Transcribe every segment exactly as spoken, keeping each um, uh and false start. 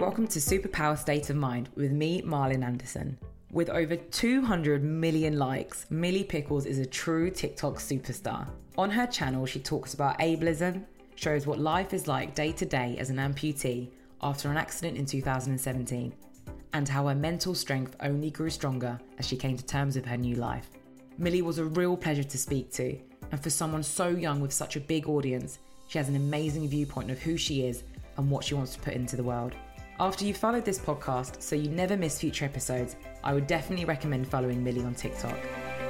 welcome to Superpower State of Mind with me, Marlin Anderson. With over two hundred million likes, Millie Pickles is a true TikTok superstar. On her channel, she talks about ableism, shows what life is like day to day as an amputee after an accident in two thousand seventeen, and how her mental strength only grew stronger as she came to terms with her new life. Millie was a real pleasure to speak to, and for someone so young with such a big audience, she has an amazing viewpoint of who she is and what she wants to put into the world. After you've followed this podcast so you never miss future episodes, I would definitely recommend following Millie on TikTok.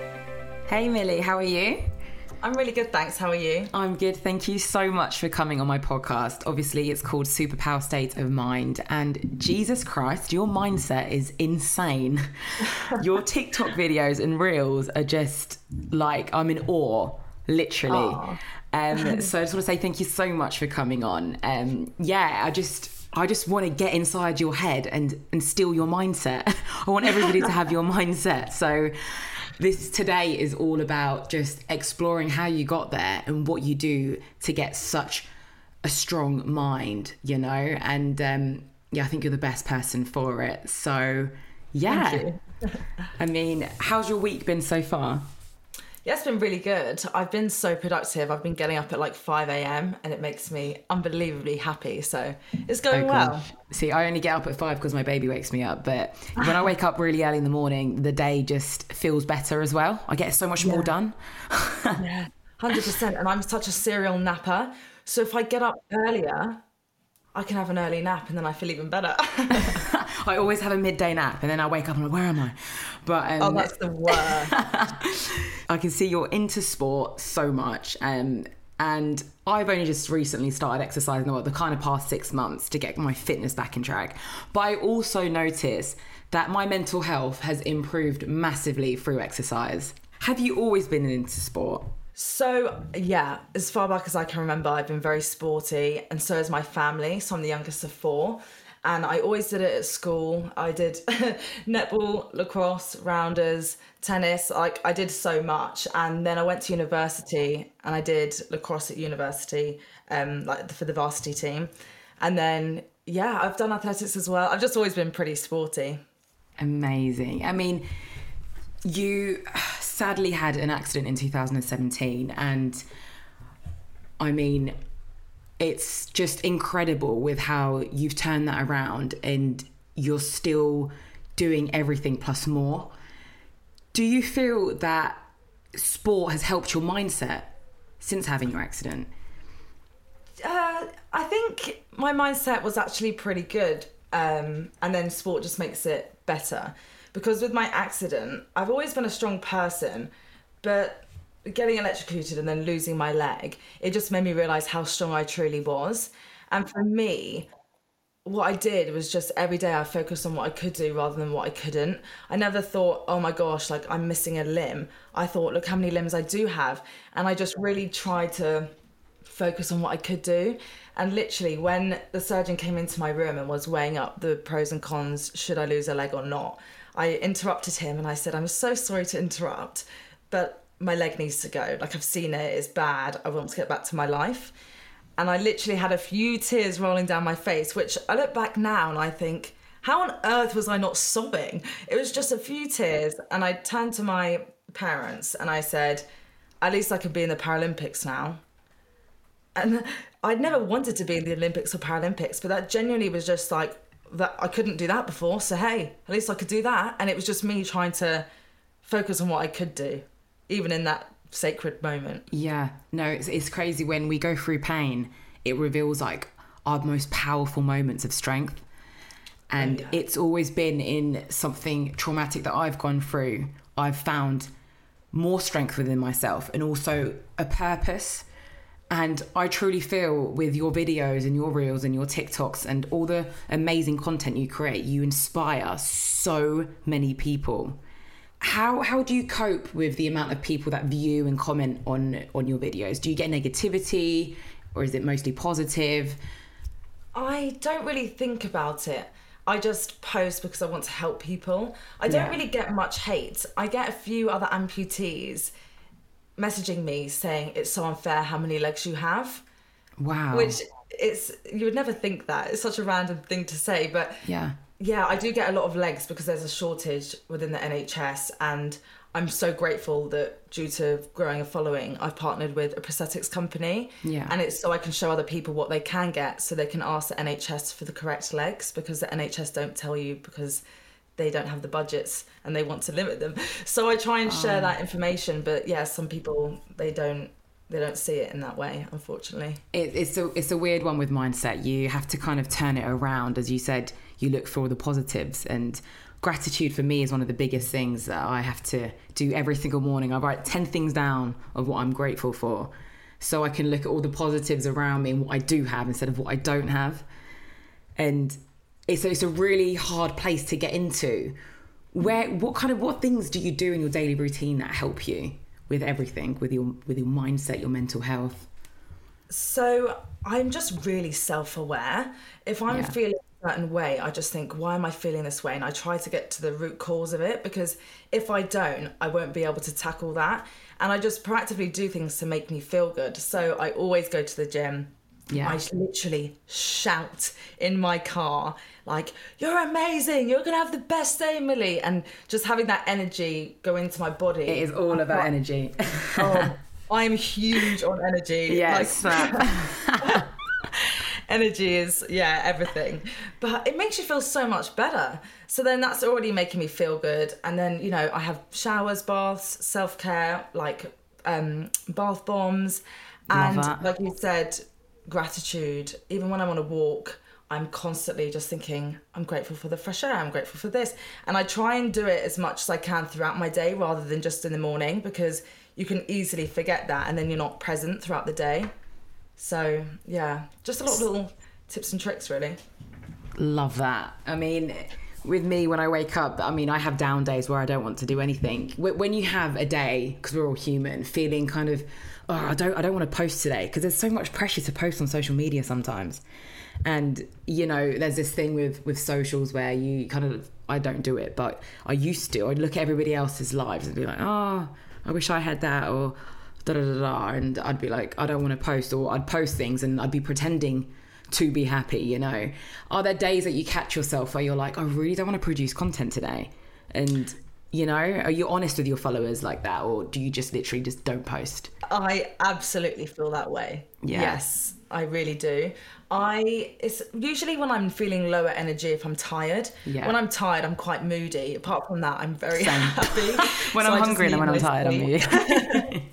Hey Millie, how are you? I'm really good, thanks. How are you? I'm good. Thank you so much for coming on my podcast. Obviously, it's called Superpower State of Mind. And Jesus Christ, your mindset is insane. Your TikTok videos and reels are just like, I'm in awe, literally. Um, so I just want to say thank you so much for coming on. Um, yeah, I just... I just want to get inside your head and, and steal your mindset. I want everybody to have your mindset. So this today is all about just exploring how you got there and what you do to get such a strong mind, you know? And um, yeah, I think you're the best person for it. So yeah. Thank you. I mean, how's your week been so far? Yeah, it's been really good. I've been so productive. I've been getting up at like five a.m. and it makes me unbelievably happy. So it's going oh, well. See, I only get up at five because my baby wakes me up. But when I wake up really early in the morning, the day just feels better as well. I get so much yeah. more done. Yeah, one hundred percent. And I'm such a serial napper. So if I get up earlier, I can have an early nap and then I feel even better. I always have a midday nap and then I wake up and I'm like, where am I? But um, oh, that's the worst. I can see you're into sport so much. Um, and I've only just recently started exercising, well, the kind of past six months to get my fitness back in track. But I also notice that my mental health has improved massively through exercise. Have you always been into sport? So, yeah, as far back as I can remember, I've been very sporty, and so is my family. So I'm the youngest of four, and I always did it at school. I did netball, lacrosse, rounders, tennis. Like, I did so much. And then I went to university, and I did lacrosse at university, um, like for the varsity team. And then, yeah, I've done athletics as well. I've just always been pretty sporty. Amazing. I mean, you sadly had an accident in two thousand seventeen, and I mean, it's just incredible with how you've turned that around and you're still doing everything plus more. Do you feel that sport has helped your mindset since having your accident? Uh, I think my mindset was actually pretty good, um, and then sport just makes it better. Because with my accident, I've always been a strong person, but getting electrocuted and then losing my leg, it just made me realise how strong I truly was. And for me, what I did was just every day I focused on what I could do rather than what I couldn't. I never thought, oh my gosh, like I'm missing a limb. I thought, look how many limbs I do have. And I just really tried to focus on what I could do. And literally when the surgeon came into my room and was weighing up the pros and cons, should I lose a leg or not, I interrupted him and I said, I'm so sorry to interrupt, but my leg needs to go. Like, I've seen it, it's bad. I want to get back to my life. And I literally had a few tears rolling down my face, which I look back now and I think, how on earth was I not sobbing? It was just a few tears. And I turned to my parents and I said, at least I can be in the Paralympics now. And I'd never wanted to be in the Olympics or Paralympics, but that genuinely was just like, that I couldn't do that before, so hey, at least I could do that. And it was just me trying to focus on what I could do, even in that sacred moment. Yeah, no, it's, it's crazy when we go through pain, it reveals like our most powerful moments of strength. And oh, yeah. It's always been in something traumatic that I've gone through, I've found more strength within myself and also a purpose. And I truly feel with your videos and your reels and your TikToks and all the amazing content you create, you inspire so many people. How how do you cope with the amount of people that view and comment on, on your videos? Do you get negativity or is it mostly positive? I don't really think about it. I just post because I want to help people. I don't yeah. really get much hate. I get a few other amputees messaging me saying it's so unfair how many legs you have. Wow. Which it's, you would never think that. It's such a random thing to say, but yeah. Yeah, I do get a lot of legs because there's a shortage within the N H S, and I'm so grateful that due to growing a following, I've partnered with a prosthetics company. Yeah. And it's so I can show other people what they can get, so they can ask the N H S for the correct legs, because the N H S don't tell you because they don't have the budgets and they want to limit them. So I try and share oh. that information, but yeah, some people, they don't they don't see it in that way, unfortunately. It, it's a it's a weird one with mindset. You have to kind of turn it around. As you said, you look for all the positives, and gratitude for me is one of the biggest things that I have to do every single morning. I write ten things down of what I'm grateful for, so I can look at all the positives around me and what I do have instead of what I don't have. And it's, it's a really hard place to get into. Where, what kind of, what things do you do in your daily routine that help you with everything, with your, with your mindset, your mental health? So I'm just really self-aware. If I'm yeah. feeling a certain way, I just think, why am I feeling this way? And I try to get to the root cause of it, because if I don't, I won't be able to tackle that. And I just proactively do things to make me feel good. So I always go to the gym. Yeah. I literally shout in my car, like, you're amazing, you're going to have the best day, Millie. And just having that energy go into my body. It is all about energy. Oh, I'm huge on energy. Yes. Like, energy is, yeah, everything. But it makes you feel so much better. So then that's already making me feel good. And then, you know, I have showers, baths, self-care, like um, bath bombs. And like you said, gratitude. Even when I'm on a walk, I'm constantly just thinking, I'm grateful for the fresh air, I'm grateful for this. And I try and do it as much as I can throughout my day rather than just in the morning, because you can easily forget that and then you're not present throughout the day. So yeah, just a lot of little tips and tricks, really. Love that. I mean, with me, when I wake up, I mean, I have down days where I don't want to do anything. When you have a day, because we're all human, feeling kind of, oh, I don't, I don't want to post today, because there's so much pressure to post on social media sometimes. And, you know, there's this thing with, with socials where you kind of, I don't do it, but I used to. I'd look at everybody else's lives and be like, oh, I wish I had that, or da da da da. And I'd be like, I don't want to post, or I'd post things and I'd be pretending to be happy, you know. Are there days that you catch yourself where you're like, I really don't want to produce content today? And, you know, are you honest with your followers like that, or do you just literally just don't post? I absolutely feel that way. Yeah. Yes, I really do. I it's usually when I'm feeling lower energy, if I'm tired. Yeah. When I'm tired, I'm quite moody. Apart from that, I'm very Same. happy. when so I'm I hungry and when I'm tired, I'm moody.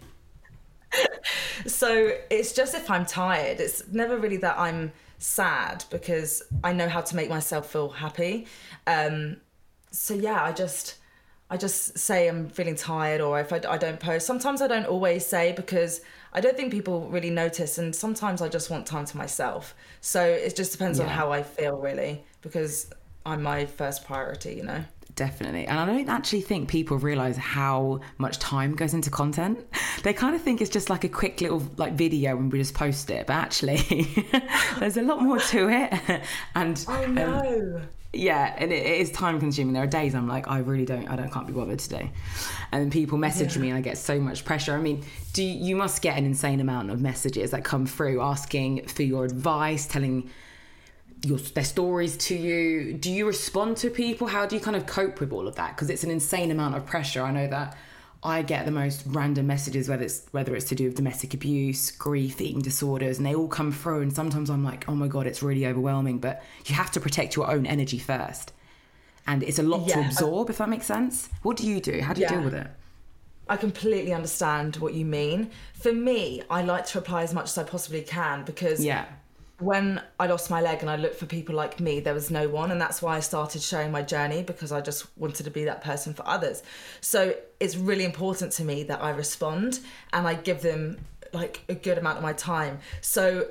So it's just if I'm tired, it's never really that I'm sad, because I know how to make myself feel happy. Um, so yeah, I just I just say I'm feeling tired, or if I, I don't post. Sometimes I don't always say, because I don't think people really notice, and sometimes I just want time to myself. So it just depends yeah. on how I feel, really, because I'm my first priority, you know. Definitely. And I don't actually think people realise how much time goes into content. They kind of think it's just like a quick little like video and we just post it, but actually there's a lot more to it. And I know. Um, yeah, and it, it is time consuming. There are days I'm like, I really don't, I don't, can't be bothered today. And then people message yeah. me and I get so much pressure. I mean, do you, you must get an insane amount of messages that come through asking for your advice, telling your their stories to you. Do you respond to people? How do you kind of cope with all of that? Because it's an insane amount of pressure. I know that I get the most random messages, whether it's whether it's to do with domestic abuse, grief, eating disorders, and they all come through. And sometimes I'm like, oh my God, it's really overwhelming. But you have to protect your own energy first. And it's a lot yeah. to absorb, if that makes sense. What do you do? How do you yeah. deal with it? I completely understand what you mean. For me, I like to reply as much as I possibly can, because yeah. when I lost my leg and I looked for people like me, there was no one. And that's why I started sharing my journey, because I just wanted to be that person for others. So it's really important to me that I respond and I give them like a good amount of my time. So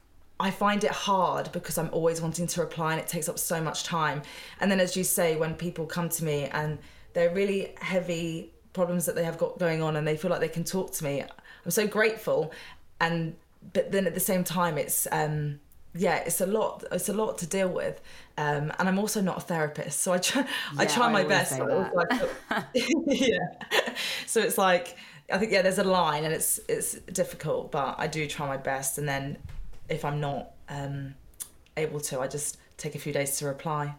I find it hard because I'm always wanting to reply and it takes up so much time. And then, as you say, when people come to me and they're really heavy problems that they have got going on and they feel like they can talk to me, I'm so grateful. And but then at the same time, it's um yeah it's a lot it's a lot to deal with, um and I'm also not a therapist, so I try yeah, I try my I best, but also I feel, yeah so it's like I think yeah there's a line and it's it's difficult, but I do try my best. And then if I'm not um, able to, I just take a few days to reply.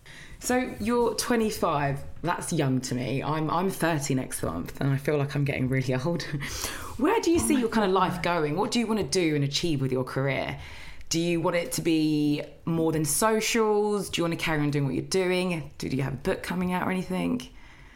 So you're twenty-five. That's young to me. I'm I'm thirty next month, and I feel like I'm getting really old. Where do you see oh your kind of life going? What do you want to do and achieve with your career? Do you want it to be more than socials? Do you want to carry on doing what you're doing? Do you have a book coming out or anything?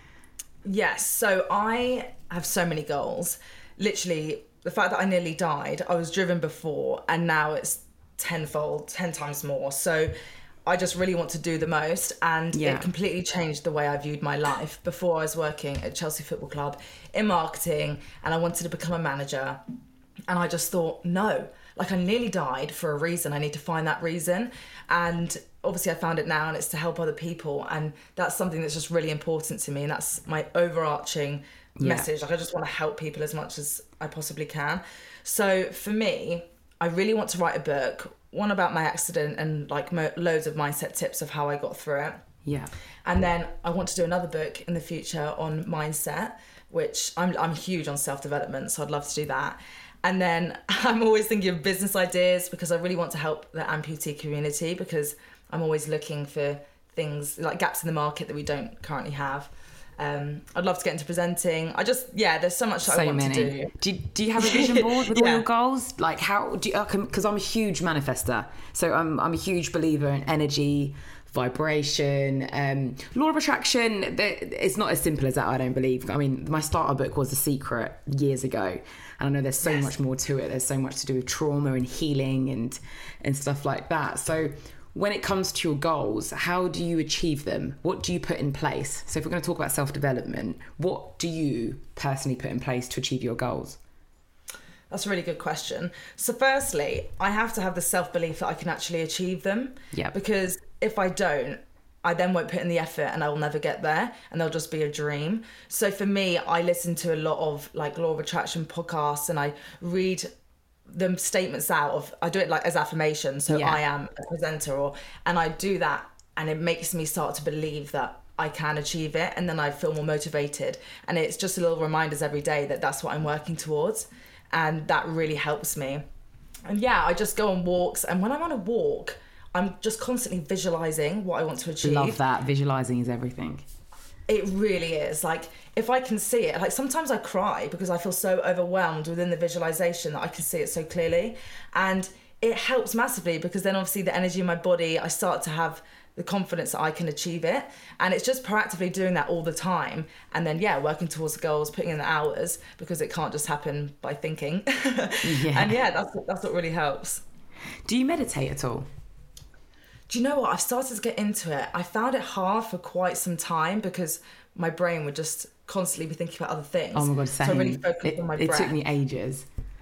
Yes. So I have so many goals. Literally, the fact that I nearly died, I was driven before, and now it's tenfold, ten times more. So I just really want to do the most, and yeah. It completely changed the way I viewed my life. Before, I was working at Chelsea Football Club in marketing, and I wanted to become a manager, and I just thought, no, like I nearly died for a reason. I need to find that reason, and obviously I found it now, and it's to help other people, and that's something that's just really important to me, and that's my overarching yeah. message. Like I just want to help people as much as I possibly can. So for me, I really want to write a book. One about my accident and like mo- loads of mindset tips of how I got through it. Yeah. And then I want to do another book in the future on mindset, which I'm I'm huge on self-development, so I'd love to do that. And then I'm always thinking of business ideas because I really want to help the amputee community, because I'm always looking for things like gaps in the market that we don't currently have. Um, I'd love to get into presenting. I just, yeah, there's so much that so I want many. to do. Do you, do you have a vision board with yeah. all your goals? Like how do you, because I'm a huge manifester. So I'm, I'm a huge believer in energy, vibration, um, law of attraction. It's not as simple as that, I don't believe. I mean, my starter book was The Secret years ago. And I know there's so yes. much more to it. There's so much to do with trauma and healing and, and stuff like that. So when it comes to your goals, how do you achieve them? What do you put in place? So if we're going to talk about self-development, what do you personally put in place to achieve your goals? That's a really good question. So firstly, I have to have the self-belief that I can actually achieve them. Yeah. Because if I don't, I then won't put in the effort and I will never get there, and they'll just be a dream. So for me, I listen to a lot of like law of attraction podcasts, and I read the statements out of, I do it like as affirmation. So yeah. I am a presenter, or, and I do that, and it makes me start to believe that I can achieve it. And then I feel more motivated, and it's just a little reminders every day that that's what I'm working towards. And that really helps me. And yeah, I just go on walks, and when I'm on a walk, I'm just constantly visualizing what I want to achieve. Love that. Visualizing is everything. It really is. Like if I can see it, like sometimes I cry because I feel so overwhelmed within the visualization that I can see it so clearly. And it helps massively, because then obviously the energy in my body, I start to have the confidence that I can achieve it. And it's just proactively doing that all the time. And then, yeah, working towards the goals, putting in the hours, because it can't just happen by thinking. Yeah. And yeah, that's, that's what really helps. Do you meditate at all? Do you know what? I've started to get into it. I found it hard for quite some time because my brain would just constantly be thinking about other things. Oh my God, same. So I really focused it, on my it breath. It took me ages.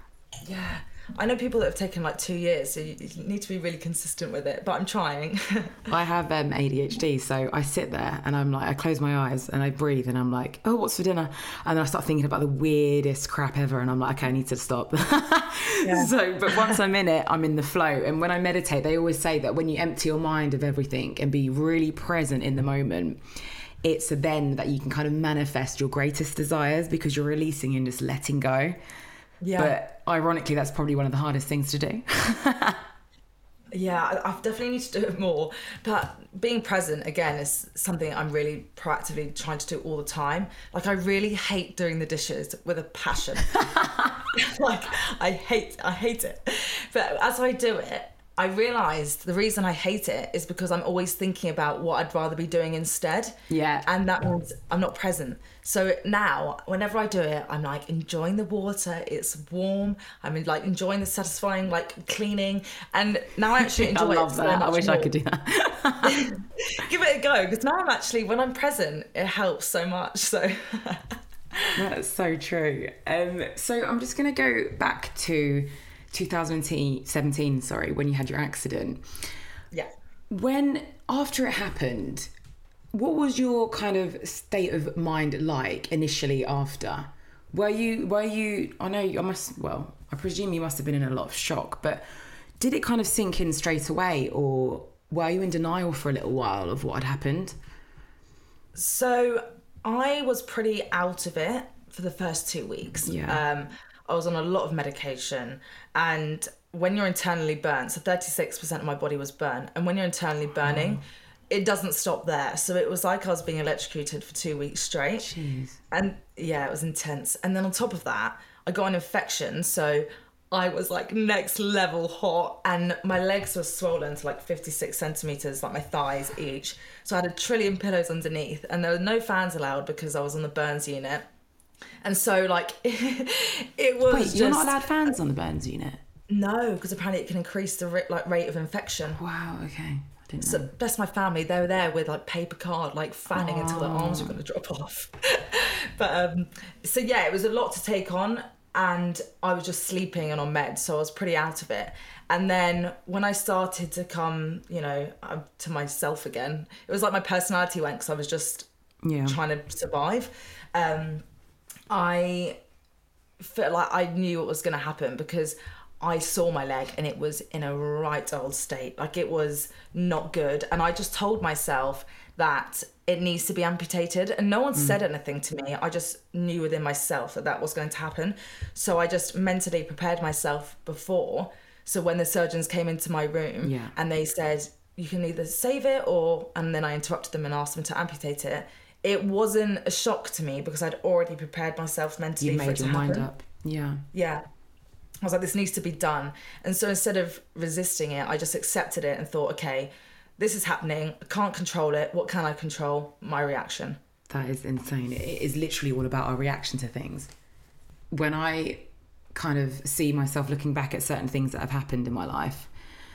Yeah. I know people that have taken like two years, so you, you need to be really consistent with it, but I'm trying. I have um, A D H D, so I sit there and I'm like, I close my eyes and I breathe and I'm like, oh, what's for dinner? And then I start thinking about the weirdest crap ever, and I'm like, okay, I need to stop. Yeah. So, but once I'm in it, I'm in the flow. And when I meditate, they always say that when you empty your mind of everything and be really present in the moment, it's then that you can kind of manifest your greatest desires, because you're releasing and just letting go. Yeah. But ironically, that's probably one of the hardest things to do. Yeah, I, I definitely need to do it more. But being present, again, is something I'm really proactively trying to do all the time. Like, I really hate doing the dishes with a passion. Like, I hate, I hate it. But as I do it, I realised the reason I hate it is because I'm always thinking about what I'd rather be doing instead. Yeah. And that means I'm not present. So now, whenever I do it, I'm like enjoying the water. It's warm. I'm like enjoying the satisfying like cleaning. And now I actually enjoy it. I love it that. so much I wish more. I could do that. Give it a go, because now I'm actually, when I'm present, it helps so much. So that's so true. Um, so I'm just going to go back to two thousand seventeen, sorry, when you had your accident. Yeah. When, after it happened, what was your kind of state of mind like initially after? Were you, were you, I know you I must, well, I presume you must have been in a lot of shock, but did it kind of sink in straight away, or were you in denial for a little while of what had happened? So I was pretty out of it for the first two weeks. Yeah. Um, I was on a lot of medication, and when you're internally burnt, so thirty-six percent of my body was burnt. And when you're internally burning, oh. it doesn't stop there. So it was like I was being electrocuted for two weeks straight. Jeez. And yeah, it was intense. And then on top of that, I got an infection. So I was like next level hot, and my legs were swollen to like fifty-six centimeters, like my thighs each. So I had a trillion pillows underneath, and there were no fans allowed because I was on the burns unit. And so like it was. Wait, just, you're not allowed fans on the burns unit? No, because apparently it can increase the like rate of infection. Wow. Okay. I didn't know. So bless my family, they were there with like paper card, like fanning oh. until their arms were going to drop off. But um, so yeah, it was a lot to take on. And I was just sleeping and on meds, so I was pretty out of it. And then when I started to come, you know, to myself again, it was like my personality went, because I was just yeah. trying to survive. Um, I felt like I knew what was going to happen, because I saw my leg and it was in a right old state. Like, it was not good. And I just told myself that it needs to be amputated, and no one mm. said anything to me. I just knew within myself that that was going to happen. So I just mentally prepared myself before. So when the surgeons came into my room yeah. and they said, you can either save it or, and then I interrupted them and asked them to amputate it, it wasn't a shock to me, because I'd already prepared myself mentally you for made it to your happen. mind up. Yeah. Yeah. I was like, this needs to be done. And so instead of resisting it, I just accepted it and thought, okay, this is happening. I can't control it. What can I control? My reaction. That is insane. It is literally all about our reaction to things. When I kind of see myself looking back at certain things that have happened in my life,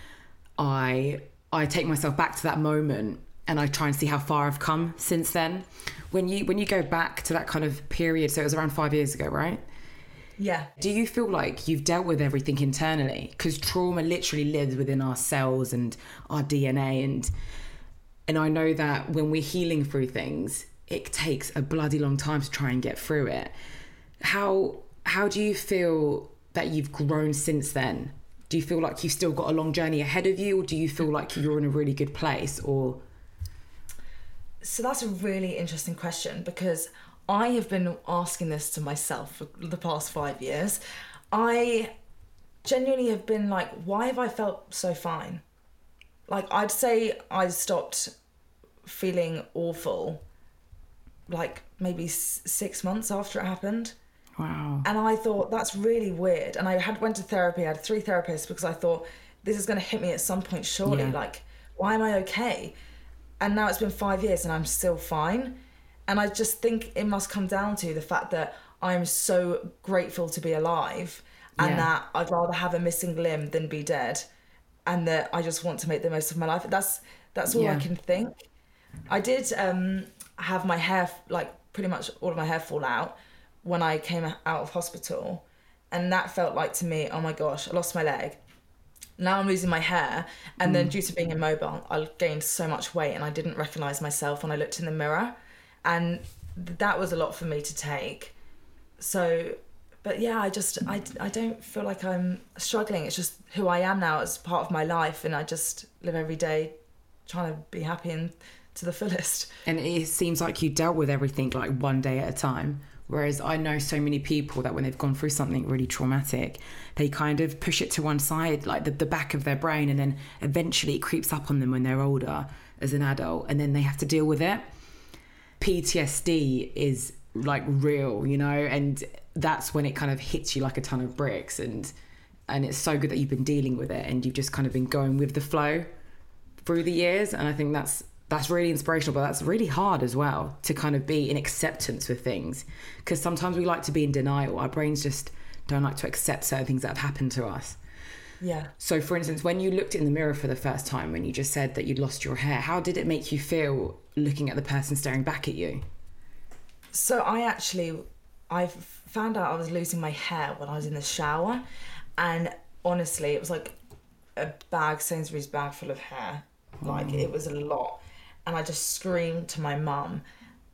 I I take myself back to that moment and I try and see how far I've come since then. When you when you go back to that kind of period, so it was around five years ago, right? Yeah. Do you feel like you've dealt with everything internally? Because trauma literally lives within our cells and our D N A. And and I know that when we're healing through things, it takes a bloody long time to try and get through it. How how do you feel that you've grown since then? Do you feel like you've still got a long journey ahead of you, or do you feel like you're in a really good place? Or So that's a really interesting question, because I have been asking this to myself for the past five years. I genuinely have been like, why have I felt so fine? Like, I'd say I stopped feeling awful like maybe s- six months after it happened. Wow. And I thought, that's really weird. And I had went to therapy. I had three therapists, because I thought, this is going to hit me at some point, surely. Yeah. Like, why am I okay? And now it's been five years and I'm still fine. And I just think it must come down to the fact that I'm so grateful to be alive, and yeah. that I'd rather have a missing limb than be dead, and that I just want to make the most of my life. That's that's all yeah. I can think. I did um, have my hair, like pretty much all of my hair fall out when I came out of hospital. And that felt like, to me, oh my gosh, I lost my leg. Now I'm losing my hair. And mm. then due to being immobile, I gained so much weight and I didn't recognise myself when I looked in the mirror. And that was a lot for me to take. So, but yeah, I just, I, I don't feel like I'm struggling. It's just who I am now. It's part of my life. And I just live every day trying to be happy and to the fullest. And it seems like you dealt with everything like one day at a time. Whereas I know so many people that when they've gone through something really traumatic, they kind of push it to one side, like the, the back of their brain. And then eventually it creeps up on them when they're older as an adult. And then they have to deal with it. P T S D is like real, you know, and that's when it kind of hits you like a ton of bricks. And and it's so good that you've been dealing with it and you've just kind of been going with the flow through the years. And I think that's that's really inspirational, but that's really hard as well, to kind of be in acceptance with things, because sometimes we like to be in denial. Our brains just don't like to accept certain things that have happened to us. Yeah. So for instance, when you looked in the mirror for the first time, when you just said that you'd lost your hair, how did it make you feel looking at the person staring back at you? So I actually, I found out I was losing my hair when I was in the shower. And honestly, it was like a bag, Sainsbury's bag full of hair. Like mm. it was a lot. And I just screamed to my mum.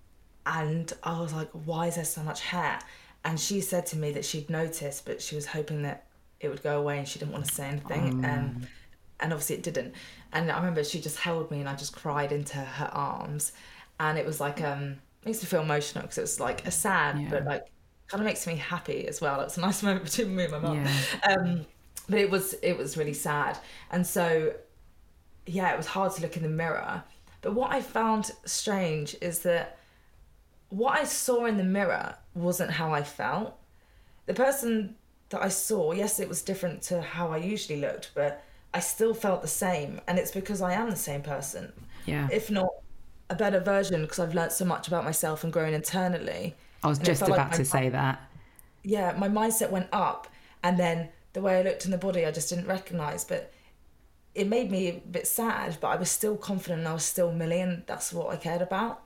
And I was like, why is there so much hair? And she said to me that she'd noticed, but she was hoping that it would go away and she didn't want to say anything. Oh. Um, and obviously it didn't. And I remember she just held me and I just cried into her arms. And it was like, um, it makes me feel emotional because it was like a sad, yeah. but like kind of makes me happy as well. It's a nice moment between me and my mum. Yeah. Um, but it was it was really sad. And so yeah, it was hard to look in the mirror. But what I found strange is that what I saw in the mirror wasn't how I felt. The person that I saw, yes, it was different to how I usually looked, but I still felt the same. And it's because I am the same person. Yeah. If not a better version, because I've learned so much about myself and grown internally. I was And just it felt about like to my- say that. Yeah, my mindset went up, and then the way I looked in the body, I just didn't recognise. But it made me a bit sad, but I was still confident and I was still Millie, and that's what I cared about.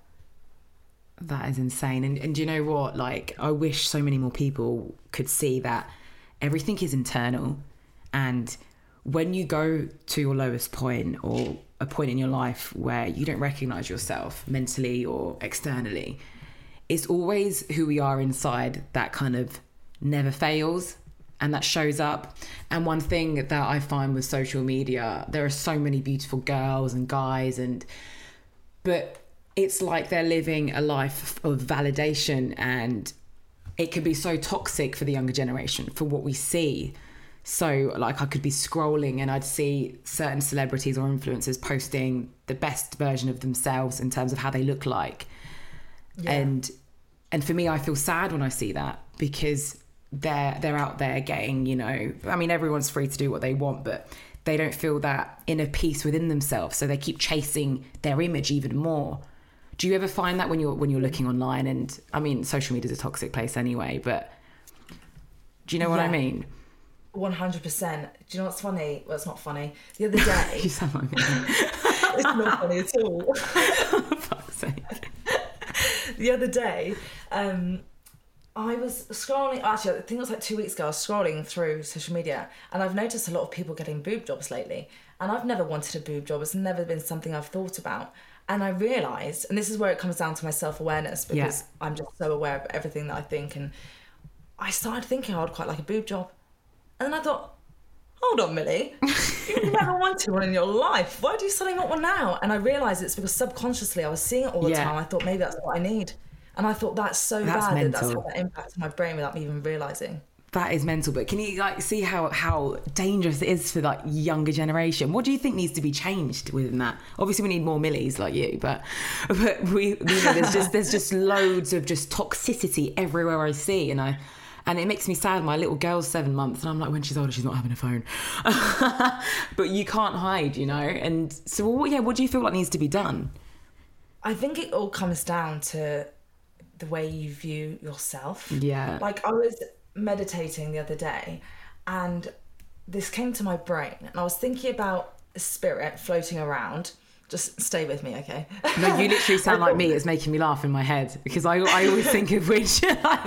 That is insane. And, and do you know what? Like, I wish so many more people could see that everything is internal. And when you go to your lowest point, or a point in your life where you don't recognize yourself mentally or externally, it's always who we are inside that kind of never fails, and that shows up. And one thing that I find with social media, there are so many beautiful girls and guys, and but it's like they're living a life of validation, and it can be so toxic for the younger generation, for what we see. So like, I could be scrolling and I'd see certain celebrities or influencers posting the best version of themselves in terms of how they look like. Yeah. And and for me, I feel sad when I see that, because they're they're out there getting, you know, I mean, everyone's free to do what they want, but they don't feel that inner peace within themselves, so they keep chasing their image even more. Do you ever find that when you're when you're looking online? And I mean, social media is a toxic place anyway, but do you know what Yeah. I mean? one hundred percent. Do you know what's funny? Well, it's not funny. The other day... You sound like me. It's not funny at all. For fuck's sake. The other day, um, I was scrolling... Actually, I think it was like two weeks ago, I was scrolling through social media, and I've noticed a lot of people getting boob jobs lately. And I've never wanted a boob job. It's never been something I've thought about. And I realised, and this is where it comes down to my self-awareness, because Yeah. I'm just so aware of everything that I think, and I started thinking I would quite like a boob job. And then I thought, hold on, Millie, you've never wanted one in your life. Why do you suddenly want one now? And I realised it's because subconsciously I was seeing it all the Yeah. time. I thought maybe that's what I need. And I thought that's so That's bad that that's mental. how that impacted my brain without me even realising. That is mental. But can you like see how how dangerous it is for like younger generation? What do you think needs to be changed within that? Obviously, we need more Millies like you, but but we you know there's just there's just loads of just toxicity everywhere I see, and I. And it makes me sad. My little girl's seven months, and I'm like, when she's older, she's not having a phone. But you can't hide, you know. And so, well, yeah, what do you feel like needs to be done? I think it all comes down to the way you view yourself. Yeah. Like, I was meditating the other day, and this came to my brain, and I was thinking about a spirit floating around. Just stay with me, okay? No, you literally sound like me. It's making me laugh in my head, because I I always think of which.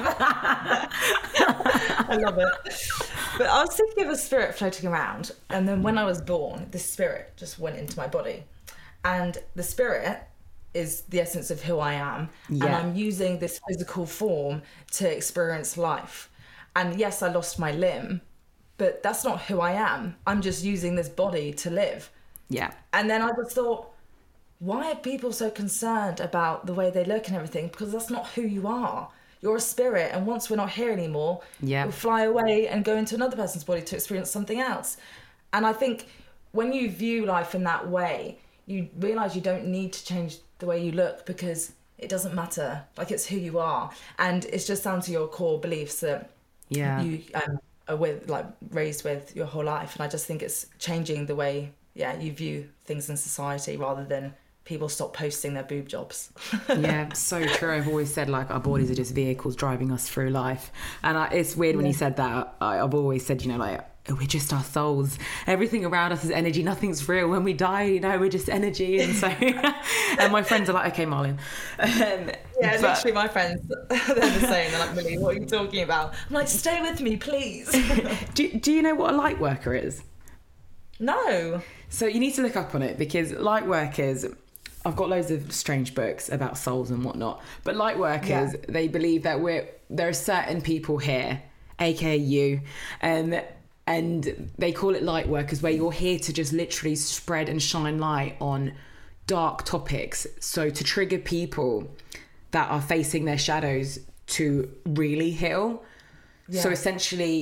I love it. But I was thinking of a spirit floating around, and then when I was born, this spirit just went into my body. And the spirit is the essence of who I am. Yeah. And I'm using this physical form to experience life. And yes, I lost my limb, but that's not who I am. I'm just using this body to live. Yeah. And then I just thought, why are people so concerned about the way they look and everything? Because that's not who you are. You're a spirit, and once we're not here anymore, Yeah. you'll fly away and go into another person's body to experience something else. And I think when you view life in that way, you realise you don't need to change the way you look, because it doesn't matter. Like, it's who you are. And it's just down to your core beliefs that Yeah. you um, are with, like, raised with your whole life. And I just think it's changing the way, yeah, you view things in society, rather than people stop posting their boob jobs. Yeah, so true. I've always said like our bodies are just vehicles driving us through life, and I, it's weird when Yeah. you said that. I, I've always said, you know, like we're just our souls. Everything around us is energy. Nothing's real. When we die, you know, we're just energy. And so, and my friends are like, okay, Marlon. Um, Yeah, but- literally my friends, they're the same. They're like, Millie, what are you talking about? I'm like, stay with me, please. do, do you know what a light worker is? No. So you need to look up on it, because light workers, I've got loads of strange books about souls and whatnot, but light workers, Yeah. they believe that we're there are certain people here, aka you, um, and they call it light workers, where you're here to just literally spread and shine light on dark topics. So to trigger people that are facing their shadows to really heal. Yeah. So essentially,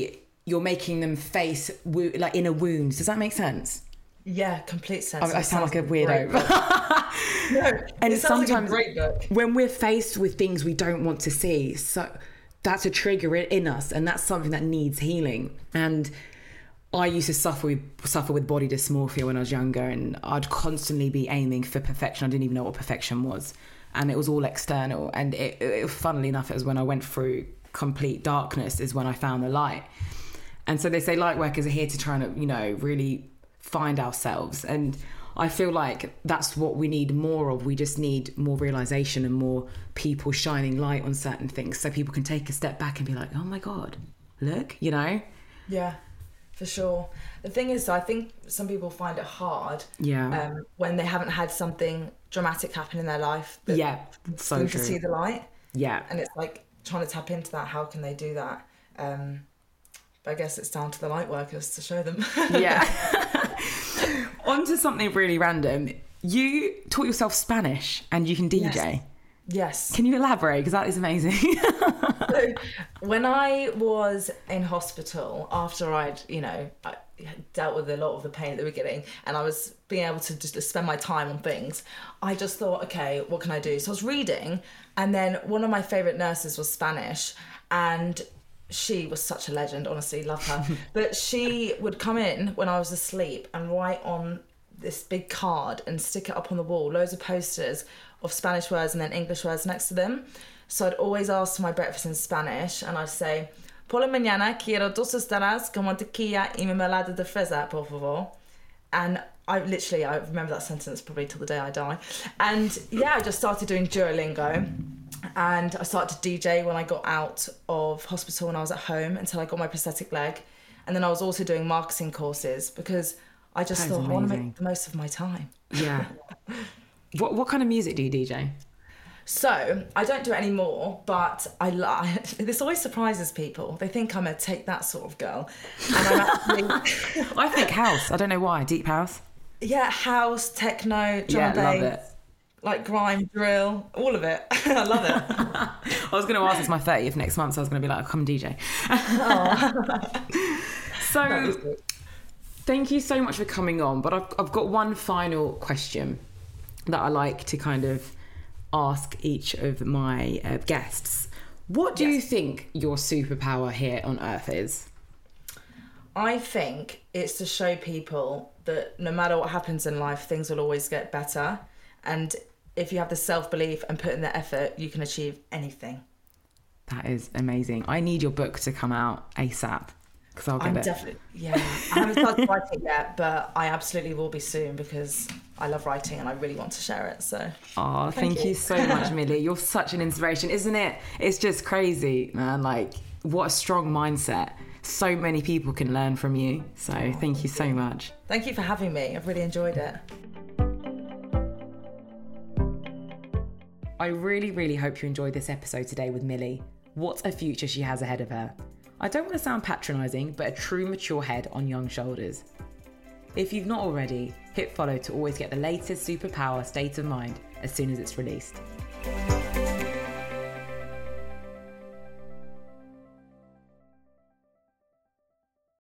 you're making them face wo- like inner wounds. Does that make sense? Yeah, complete sense. I, I sound like a weirdo. No, and it sounds sometimes like a great book. When we're faced with things we don't want to see, so that's a trigger in us, and that's something that needs healing. And I used to suffer with, suffer with body dysmorphia when I was younger, and I'd constantly be aiming for perfection. I didn't even know what perfection was, and it was all external. And it, it funnily enough, it was when I went through complete darkness is when I found the light. And so they say light workers are here to try and, you know, really find ourselves. And I feel like that's what we need more of. We just need more realization and more people shining light on certain things, so people can take a step back and be like, oh my God, look, you know? Yeah, for sure. The thing is, I think some people find it hard yeah. um, when they haven't had something dramatic happen in their life. That yeah, so them true. to see the light. Yeah. And it's like trying to tap into that. How can they do that? Um, but I guess it's down to the light workers to show them. Yeah. On to something really random. You taught yourself Spanish and you can D J. Yes. Yes. Can you elaborate? Because that is amazing. So, when I was in hospital, after I'd, you know, I dealt with a lot of the pain at the beginning, and I was being able to just spend my time on things, I just thought, okay, what can I do? So I was reading, and then one of my favourite nurses was Spanish, and she was such a legend, honestly, love her. But she would come in when I was asleep and write on this big card and stick it up on the wall, loads of posters of Spanish words and then English words next to them. So I'd always ask for my breakfast in Spanish, and I'd say, por la mañana quiero dos tostadas con mantequilla y mermelada de fresa, por favor. And I literally, I remember that sentence probably till the day I die. And yeah, I just started doing Duolingo. And I started to D J when I got out of hospital when I was at home until I got my prosthetic leg. And then I was also doing marketing courses because I just thought, I want to make the most of my time. Yeah. What what kind of music do you D J? So I don't do it anymore, but I, I this always surprises people. They think I'm a take that sort of girl, and I'm actually. I think house. I don't know why. Deep house. Yeah, house, techno, drum yeah, and bass, love it. Like grime, drill, all of it. I love it. I was going to ask, it's my thirtieth next month, so I was going to be like, come D J. So, thank you so much for coming on. But I've I've got one final question that I like to kind of ask each of my uh, guests. What do yes. you think your superpower here on Earth is? I think it's to show people that no matter what happens in life, things will always get better. And if you have the self-belief and put in the effort, you can achieve anything. That is amazing. I need your book to come out ASAP. Because I'll get I'm it. Definitely, yeah. I haven't started writing yet, but I absolutely will be soon because I love writing and I really want to share it. So, oh, thank, thank you. you so much, Millie. You're such an inspiration, isn't it? It's just crazy, man. Like, what a strong mindset. So many people can learn from you. So, oh, thank you so much. Thank you for having me. I've really enjoyed it. I really, really hope you enjoyed this episode today with Millie. What a future she has ahead of her. I don't want to sound patronising, but a true mature head on young shoulders. If you've not already, hit follow to always get the latest superpower state of mind as soon as it's released.